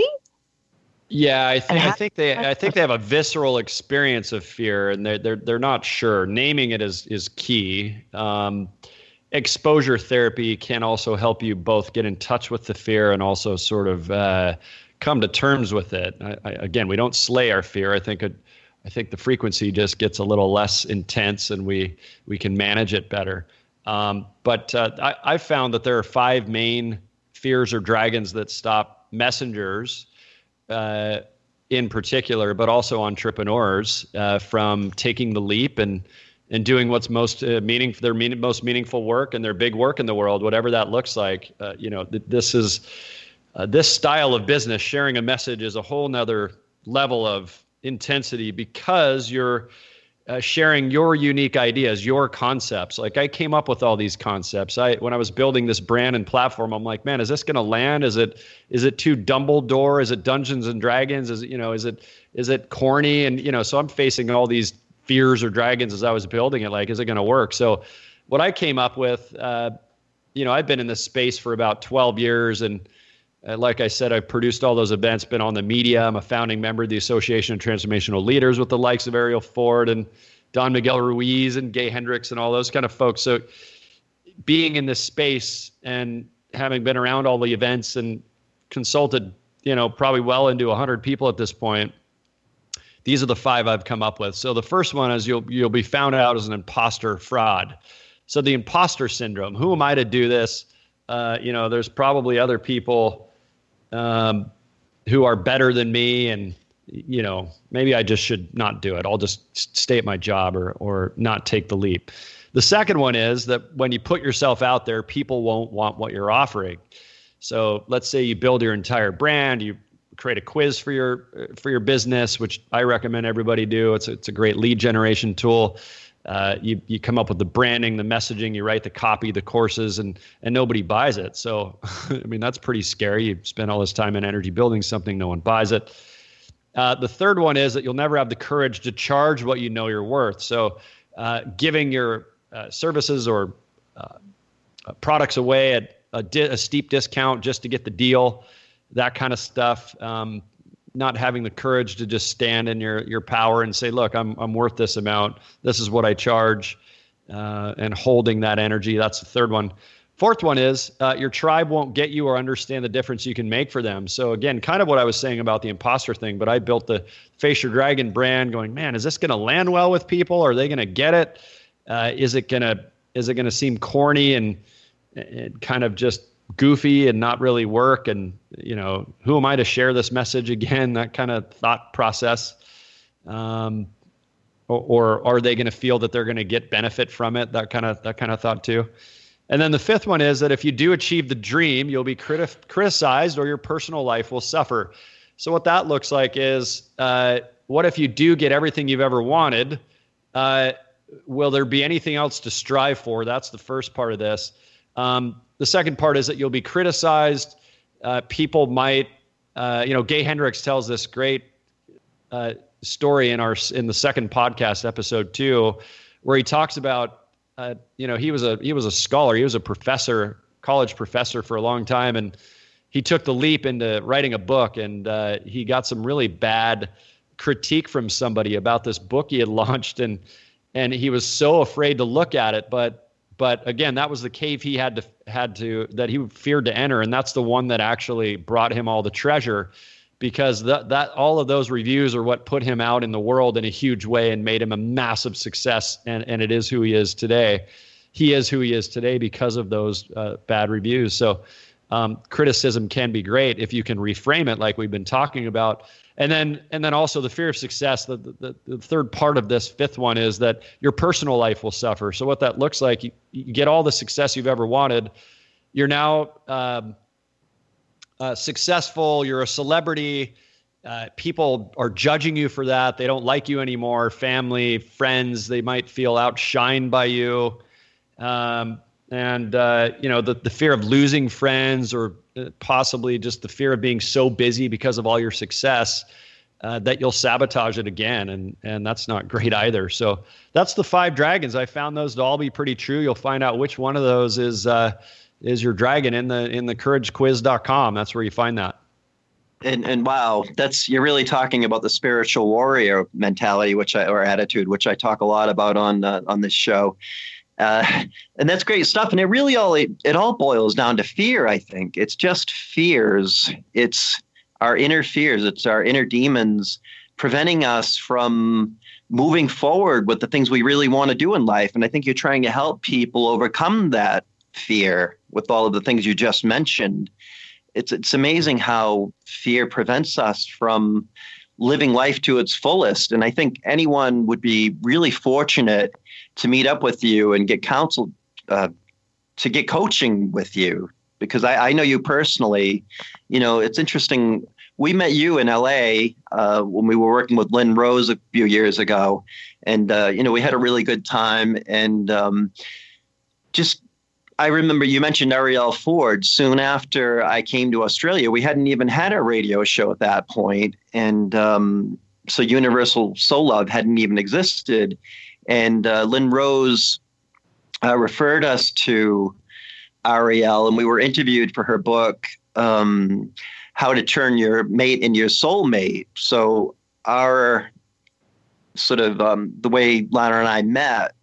Yeah, I think I think they I think they have a visceral experience of fear, and they're they're they're not sure. Naming it is is key. Um, exposure therapy can also help you both get in touch with the fear and also sort of uh, come to terms with it. I, I, again, we don't slay our fear. I think it, I think the frequency just gets a little less intense, and we we can manage it better. Um, but uh, I I've found that there are five main fears or dragons that stop messengers, uh, in particular, but also entrepreneurs, uh, from taking the leap and and doing what's most uh, meaningful, their mean, most meaningful work and their big work in the world, whatever that looks like. Uh, you know, th- this is uh, this style of business. Sharing a message is a whole nother level of intensity, because you're Uh, sharing your unique ideas, your concepts. Like, I came up with all these concepts. I, when I was building this brand and platform, I'm like, man, is this going to land? Is it, is it too Dumbledore? Is it Dungeons and Dragons? Is it, you know, is it, is it corny? And, you know, so I'm facing all these fears or dragons as I was building it. Like, is it going to work? So what I came up with, uh, you know, I've been in this space for about twelve years, and Uh, like I said, I've produced all those events, been on the media. I'm a founding member of the Association of Transformational Leaders with the likes of Ariel Ford and Don Miguel Ruiz and Gay Hendricks and all those kind of folks. So being in this space and having been around all the events and consulted you know, probably well into one hundred people at this point. These are the five I've come up with. So the first one is you'll you'll be found out as an imposter fraud. So the imposter syndrome. Who am I to do this? Uh, you know, there's probably other people um, who are better than me, and you know, maybe I just should not do it. I'll just stay at my job or or not take the leap. The second one is that when you put yourself out there, people won't want what you're offering. So let's say you build your entire brand, you create a quiz for your for your business, which I recommend everybody do. It's a, it's a great lead generation tool. Uh, you you come up with the branding, the messaging, you write the copy, the courses, and and nobody buys it. So, I mean, that's pretty scary. You spend all this time and energy building something, no one buys it. Uh, the third one is that you'll never have the courage to charge what you know you're worth. So, uh, giving your uh, services or uh, uh, products away at a, di- a steep discount just to get the deal, that kind of stuff. Um, not having the courage to just stand in your your power and say, look, I'm I'm worth this amount. This is what I charge, uh, and holding that energy. That's the third one. Fourth one is uh, your tribe won't get you or understand the difference you can make for them. So again, kind of what I was saying about the imposter thing, but I built the Face Your Dragon brand going, man, is this going to land well with people? Are they going to get it? Uh, is it going to is it going to seem corny and, and kind of just goofy and not really work? And, you know, who am I to share this message again? That kind of thought process. Um, or, or are they going to feel that they're going to get benefit from it? That kind of, that kind of thought too. And then the fifth one is that if you do achieve the dream, you'll be criti- criticized or your personal life will suffer. So what that looks like is, uh, what if you do get everything you've ever wanted? Uh, will there be anything else to strive for? That's the first part of this. Um, The second part is that you'll be criticized. Uh, people might, uh, you know, Gay Hendricks tells this great uh, story in our in the second podcast, episode two, where he talks about, uh, you know, he was a he was a scholar, he was a professor, college professor for a long time, and he took the leap into writing a book, and uh, he got some really bad critique from somebody about this book he had launched, and and he was so afraid to look at it, but. But again, that was the cave he had to had to that he feared to enter, and that's the one that actually brought him all the treasure, because that that all of those reviews are what put him out in the world in a huge way and made him a massive success. And and it is who he is today. He is who he is today because of those uh, bad reviews. So um, criticism can be great if you can reframe it, like we've been talking about. And then, and then also the fear of success. The, the, the third part of this fifth one is that your personal life will suffer. So what that looks like, you, you get all the success you've ever wanted. You're now um, uh, successful. You're a celebrity. Uh, people are judging you for that. They don't like you anymore. Family, friends, they might feel outshined by you. Um, and, uh, you know, the, the fear of losing friends, or possibly just the fear of being so busy because of all your success uh, that you'll sabotage it again. And, and that's not great either. So that's the five dragons. I found those to all be pretty true. You'll find out which one of those is, uh, is your dragon in the, in the courage quiz dot com. That's where you find that. And, and wow, that's, you're really talking about the spiritual warrior mentality, which I, or attitude, which I talk a lot about on, uh, on this show. Uh, and that's great stuff. And it really all, it, it all boils down to fear. I think it's just fears. It's our inner fears. It's our inner demons preventing us from moving forward with the things we really want to do in life. And I think you're trying to help people overcome that fear with all of the things you just mentioned. It's, it's amazing how fear prevents us from living life to its fullest. And I think anyone would be really fortunate to meet up with you and get counsel, uh, to get coaching with you, because I, I know you personally. You know, it's interesting. We met you in L A uh, when we were working with Lynn Rose a few years ago. And, uh, you know, we had a really good time. And um, just, I remember you mentioned Arielle Ford. Soon after I came to Australia, we hadn't even had a radio show at that point. And um, so Universal Soul Love hadn't even existed. And uh, Lynn Rose uh, referred us to Arielle, and we were interviewed for her book, um, How to Turn Your Mate into Your Soulmate. So our sort of um, the way Lana and I met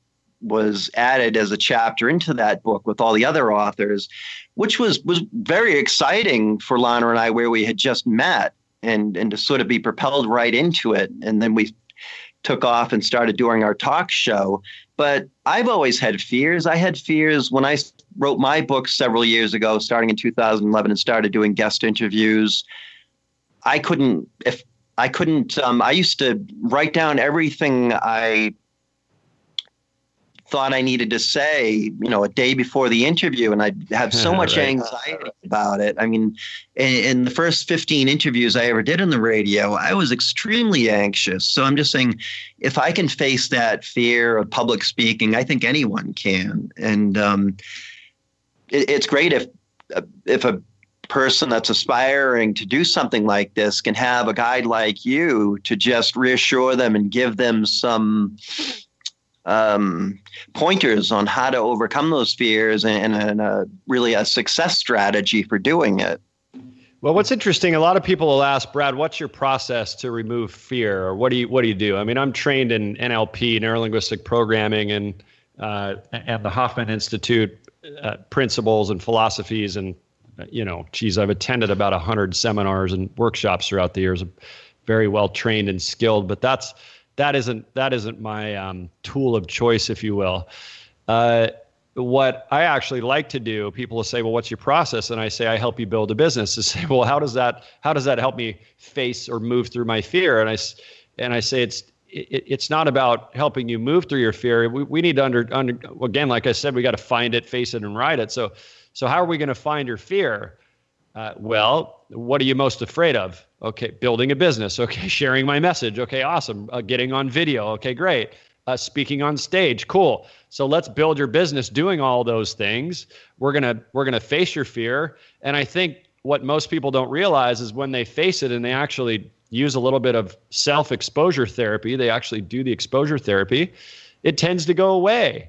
was added as a chapter into that book with all the other authors, which was was very exciting for Lana and I, where we had just met, and and to sort of be propelled right into it. And then we took off and started doing our talk show. But I've always had fears. I had fears when I wrote my book several years ago, starting in two thousand eleven, and started doing guest interviews. I couldn't, if I couldn't, um, I used to write down everything I thought I needed to say, you know, a day before the interview, and I'd have so much Right. anxiety about it. I mean, in, in the first fifteen interviews I ever did on the radio, I was extremely anxious. So I'm just saying, if I can face that fear of public speaking, I think anyone can. And um, it, it's great if if a person that's aspiring to do something like this can have a guide like you to just reassure them and give them some um, pointers on how to overcome those fears, and, and a, really a success strategy for doing it. Well, what's interesting, a lot of people will ask, Brad, what's your process to remove fear? Or what do you what do you do? I mean, I'm trained in N L P, neuro-linguistic programming, and uh, and the Hoffman Institute uh, principles and philosophies. And, uh, you know, geez, I've attended about one hundred seminars and workshops throughout the years. I'm very well trained and skilled, but that's that isn't that isn't my um, tool of choice, if you will. Uh, What I actually like to do, people will say, well, what's your process? And I say, I help you build a business. To say, well, how does that, how does that help me face or move through my fear? And I, and I say, it's, it, it's not about helping you move through your fear. We, we need to under, under, again, like I said, we got to find it, face it, and ride it. So, so how are we going to find your fear? Uh, well, what are you most afraid of? Okay. Building a business. Okay. Sharing my message. Okay. Awesome. Uh, getting on video. Okay, great. Uh, speaking on stage. Cool. So let's build your business doing all those things. We're going to, we're going to face your fear. And I think what most people don't realize is when they face it and they actually use a little bit of self-exposure therapy, they actually do the exposure therapy, it tends to go away.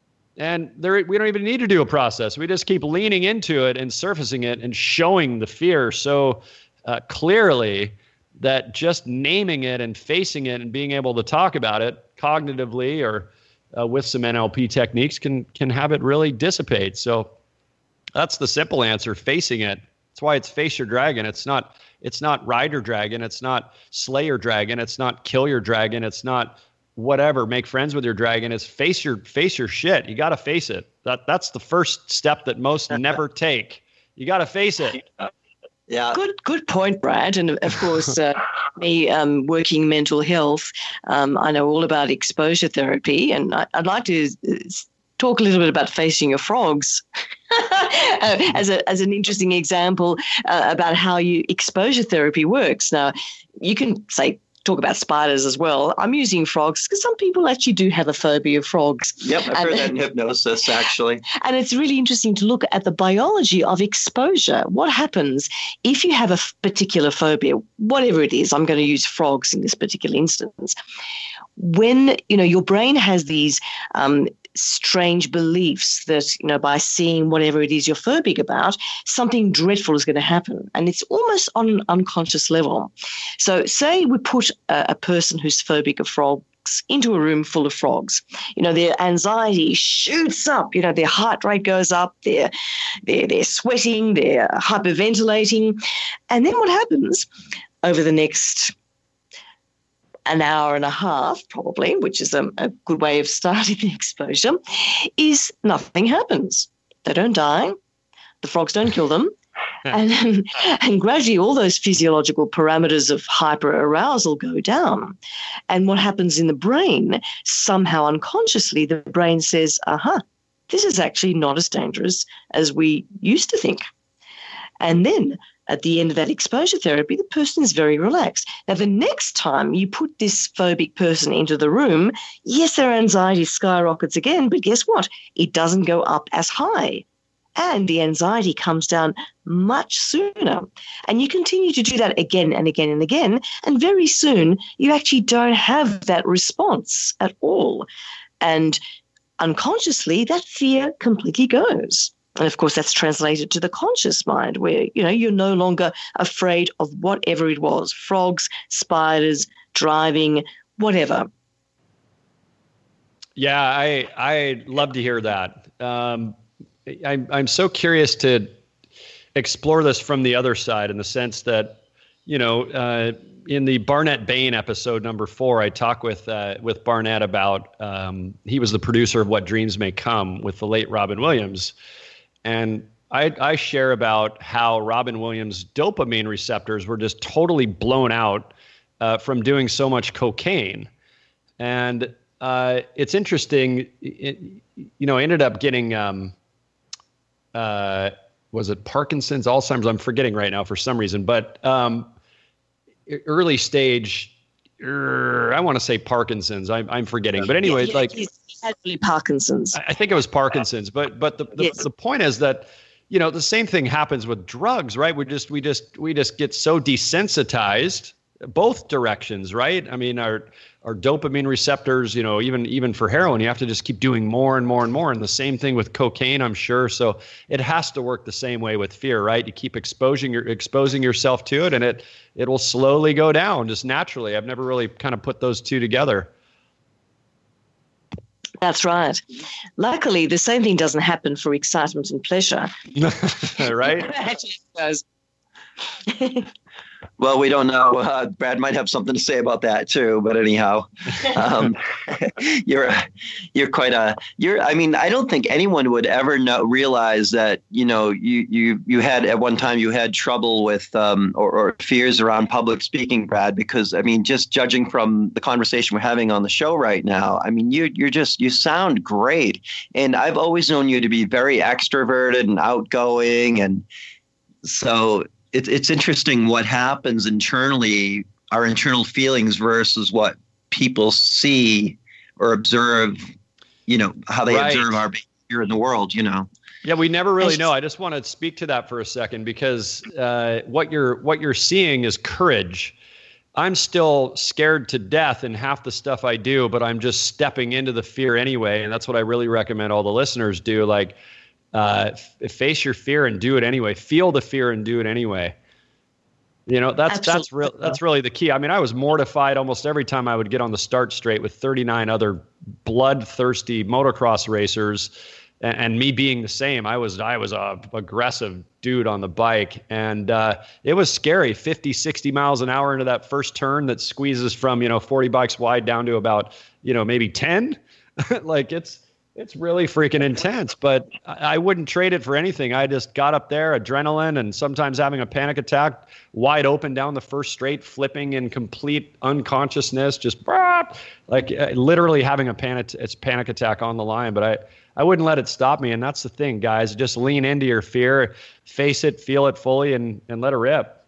And there, we don't even need to do a process. We just keep leaning into it and surfacing it and showing the fear so uh, clearly that just naming it and facing it and being able to talk about it cognitively or uh, with some N L P techniques can can have it really dissipate. So that's the simple answer, facing it. That's why it's face your dragon. It's not it's not ride your dragon. It's not slay your dragon. It's not kill your dragon. It's not whatever, make friends with your dragon. It's face your face your shit. You got to face it. That that's the first step that most never take. You got to face it. Yeah. Good, good point, Brad. And of course, uh, me um, working mental health, um, I know all about exposure therapy, and I, I'd like to talk a little bit about facing your frogs uh, as a as an interesting example uh, about how you exposure therapy works. Now, you can say. Talk about spiders as well. I'm using frogs because some people actually do have a phobia of frogs. Yep, I've and, heard that in hypnosis, actually. And it's really interesting to look at the biology of exposure. What happens if you have a particular phobia, whatever it is? I'm going to use frogs in this particular instance. When, you know, your brain has these um, strange beliefs that, you know, by seeing whatever it is you're phobic about, something dreadful is going to happen. And it's almost on an unconscious level. So say we put a, a person who's phobic of frogs into a room full of frogs. You know, their anxiety shoots up, you know, their heart rate goes up, they're, they're, they're sweating, they're hyperventilating. And then what happens over the next an hour and a half, probably, which is a, a good way of starting the exposure, is nothing happens. They don't die. The frogs don't kill them. and, and gradually all those physiological parameters of hyperarousal go down. And what happens in the brain, somehow unconsciously, the brain says, aha, this is actually not as dangerous as we used to think. And then at the end of that exposure therapy, the person is very relaxed. Now, the next time you put this phobic person into the room, yes, their anxiety skyrockets again, but guess what? It doesn't go up as high. And the anxiety comes down much sooner. And you continue to do that again and again and again. And very soon, you actually don't have that response at all. And unconsciously, that fear completely goes. And of course, that's translated to the conscious mind where, you know, you're no longer afraid of whatever it was, frogs, spiders, driving, whatever. Yeah, I I love to hear that. Um, I'm I'm so curious to explore this from the other side, in the sense that, you know, uh, in the Barnett Bain episode number four, I talk with uh, with Barnett about um, he was the producer of What Dreams May Come with the late Robin Williams, and I, I share about how Robin Williams' dopamine receptors were just totally blown out uh, from doing so much cocaine, and uh, it's interesting. It, you know, I ended up getting um, uh, was it Parkinson's, Alzheimer's? I'm forgetting right now for some reason, but um, early stage, er, I want to say Parkinson's. I'm, I'm forgetting, but anyway, yeah, like actually Parkinson's. I think it was Parkinson's, but but the the, yes. the point is that, you know, the same thing happens with drugs, right? We just we just we just get so desensitized both directions, right? I mean, our our dopamine receptors, you know, even even for heroin, you have to just keep doing more and more and more. And the same thing with cocaine, I'm sure. So it has to work the same way with fear, right? You keep exposing your exposing yourself to it, and it it will slowly go down just naturally. I've never really kind of put those two together. That's right. Luckily, the same thing doesn't happen for excitement and pleasure. Right? Actually, it does. Well, we don't know. Uh, Brad might have something to say about that too. But anyhow, um, you're you're quite a you're. I mean, I don't think anyone would ever know realize that, you know, you you you had at one time you had trouble with um, or, or fears around public speaking, Brad. Because I mean, just judging from the conversation we're having on the show right now, I mean, you you're just you sound great, and I've always known you to be very extroverted and outgoing, and so. It's it's interesting what happens internally, our internal feelings versus what people see or observe, you know, how they right. observe our behavior in the world, you know. Yeah, we never really know. I just want to speak to that for a second, because uh, what you're what you're seeing is courage. I'm still scared to death in half the stuff I do, but I'm just stepping into the fear anyway. And that's what I really recommend all the listeners do. Like, Uh, f- face your fear and do it anyway. Feel the fear and do it anyway. You know, that's Absolutely. that's real. That's really the key. I mean, I was mortified almost every time I would get on the start straight with thirty-nine other bloodthirsty motocross racers, and, and me being the same. I was I was a aggressive dude on the bike, and uh, it was scary. fifty, sixty miles an hour into that first turn that squeezes from, you know, forty bikes wide down to about, you know, maybe ten. Like it's. It's really freaking intense, but I wouldn't trade it for anything. I just got up there, adrenaline, and sometimes having a panic attack, wide open down the first straight, flipping in complete unconsciousness, just like uh, literally having a panic, it's panic attack on the line. But I, I wouldn't let it stop me. And that's the thing, guys. Just lean into your fear, face it, feel it fully, and, and let it rip.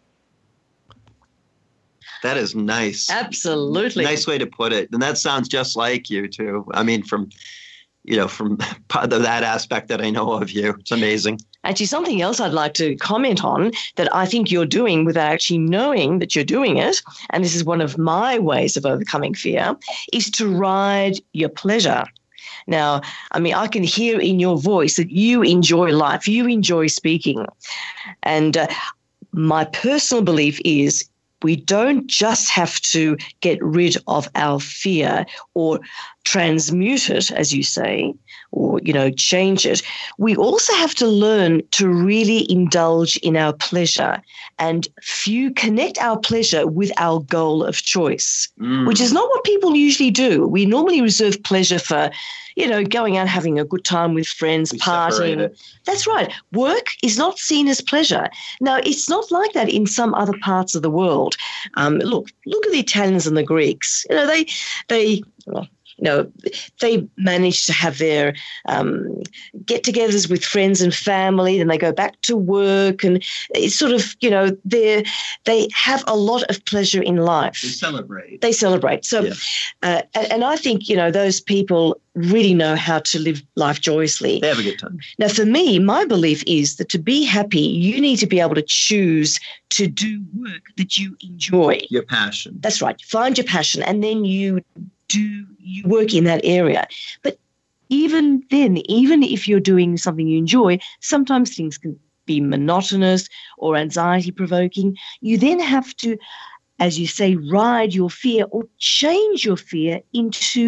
That is nice. Absolutely. Nice way to put it. And that sounds just like you too. I mean, from... you know, from that aspect that I know of you. It's amazing. Actually, something else I'd like to comment on that I think you're doing without actually knowing that you're doing it, and this is one of my ways of overcoming fear, is to ride your pleasure. Now, I mean, I can hear in your voice that you enjoy life, you enjoy speaking. And uh, my personal belief is we don't just have to get rid of our fear or transmute it, as you say, or, you know, change it. We also have to learn to really indulge in our pleasure and few connect our pleasure with our goal of choice, mm. which is not what people usually do. We normally reserve pleasure for, you know, going out having a good time with friends, we partying. That's right. Work is not seen as pleasure. Now, it's not like that in some other parts of the world. Um, look, look at the Italians and the Greeks. You know, they, they, well, you know, they manage to have their um, get-togethers with friends and family, then they go back to work, and it's sort of, you know, they they have a lot of pleasure in life. They celebrate. They celebrate. So, yeah. uh, and, and I think, you know, those people really know how to live life joyously. They have a good time. Now, for me, my belief is that to be happy, you need to be able to choose to do work that you enjoy. Your passion. That's right. Find your passion, and then you do you work in that area. But even then, even if you're doing something you enjoy, sometimes things can be monotonous or anxiety-provoking. You then have to, as you say, ride your fear or change your fear into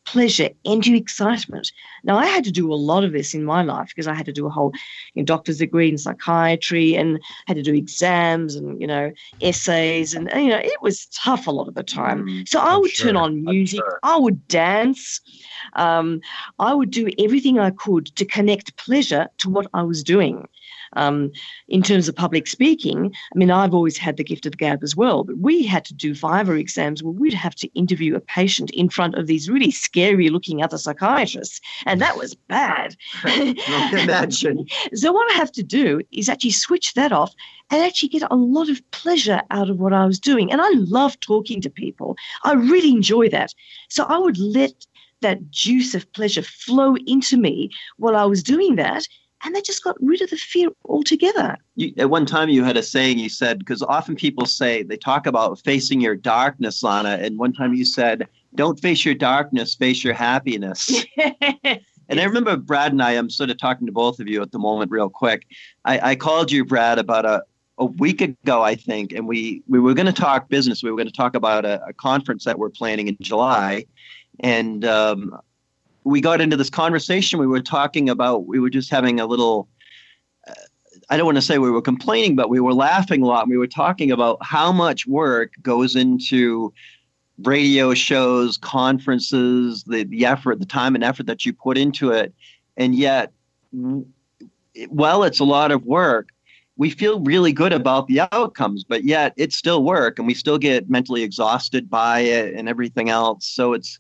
pleasure into excitement. Now, I had to do a lot of this in my life because I had to do a whole you know, doctor's degree in psychiatry and had to do exams and, you know, essays. And, you know, it was tough a lot of the time. Mm, so I I'm would sure. turn on music. sure. I would dance. Um, I would do everything I could to connect pleasure to what I was doing. Um, in terms of public speaking, I mean, I've always had the gift of the gab as well, but we had to do Viva exams where we'd have to interview a patient in front of these really scary-looking other psychiatrists, and that was bad. I can imagine. So what I have to do is actually switch that off and actually get a lot of pleasure out of what I was doing. And I love talking to people. I really enjoy that. So I would let that juice of pleasure flow into me while I was doing that, and they just got rid of the fear altogether. You, at one time, you had a saying you said, because often people say, they talk about facing your darkness, Lana. And one time you said, don't face your darkness, face your happiness. And I remember Brad and I, I'm sort of talking to both of you at the moment real quick. I, I called you, Brad, about a, a week ago, I think, and we, we were going to talk business. We were going to talk about a, a conference that we're planning in July. And um, we got into this conversation. We were talking about, we were just having a little, uh, I don't want to say we were complaining, but we were laughing a lot. And we were talking about how much work goes into radio shows, conferences, the, the effort, the time and effort that you put into it. And yet, while it's a lot of work, we feel really good about the outcomes, but yet it's still work and we still get mentally exhausted by it and everything else. So it's,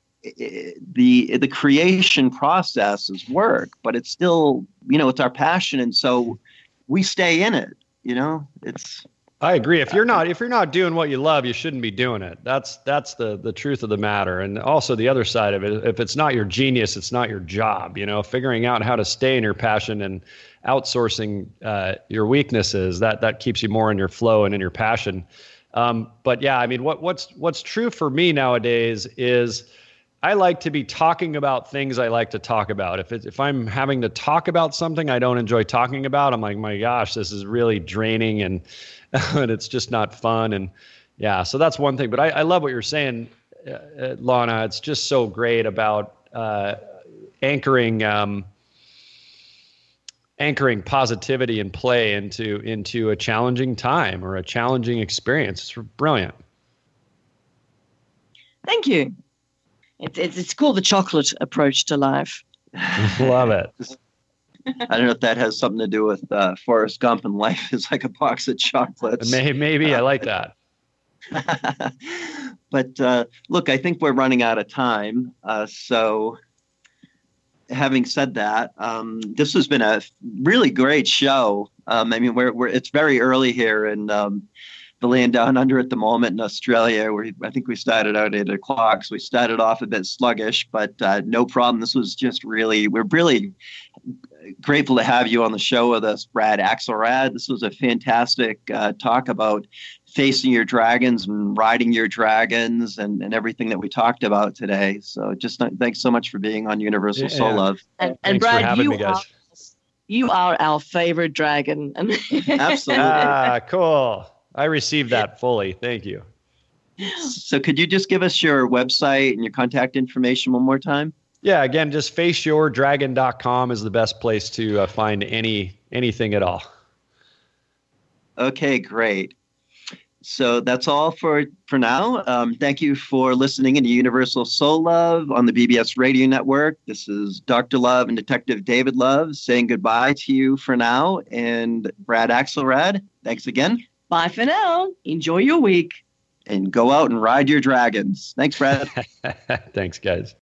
the the creation process is work, but it's still, you know, it's our passion. And so we stay in it, you know, it's. I agree. If you're not, if you're not doing what you love, you shouldn't be doing it. That's, that's the, the truth of the matter. And also the other side of it, if it's not your genius, it's not your job, you know, figuring out how to stay in your passion and outsourcing uh, your weaknesses, that, that keeps you more in your flow and in your passion. Um, but yeah, I mean, what, what's, what's true for me nowadays is I like to be talking about things I like to talk about. If it's, if I'm having to talk about something I don't enjoy talking about, I'm like, my gosh, this is really draining and, and it's just not fun. And yeah, so that's one thing. But I, I love what you're saying, uh, Lana. It's just so great about uh, anchoring um, anchoring positivity and play into into a challenging time or a challenging experience. It's brilliant. Thank you. It's, it's, it's called the chocolate approach to life. Love it. I don't know if that has something to do with uh, Forrest Gump and life is like a box of chocolates. Maybe, maybe uh, I like that. But uh, look, I think we're running out of time. Uh, so having said that, um, this has been a really great show. Um, I mean, we're, we're it's very early here in um, the land down under at the moment in Australia. Where I think we started out at eight o'clock, so we started off a bit sluggish, but uh, no problem. This was just really, we're really grateful to have you on the show with us, Brad Axelrad. This was a fantastic uh, talk about facing your dragons and riding your dragons and, and everything that we talked about today. So just th- thanks so much for being on Universal Yeah. Soul Love. And, and Thanks for Brad, having you me, guys. are, you are our favorite dragon. Absolutely. Ah, cool. I received that fully. Thank you. So could you just give us your website and your contact information one more time? Yeah, again, just face your dragon dot com is the best place to uh, find any anything at all. Okay, great. So that's all for, for now. Um, thank you for listening to Universal Soul Love on the B B S Radio Network. This is Doctor Love and Detective David Love saying goodbye to you for now. And Brad Axelrad, thanks again. Bye for now. Enjoy your week. And go out and ride your dragons. Thanks, Brad. Thanks, guys.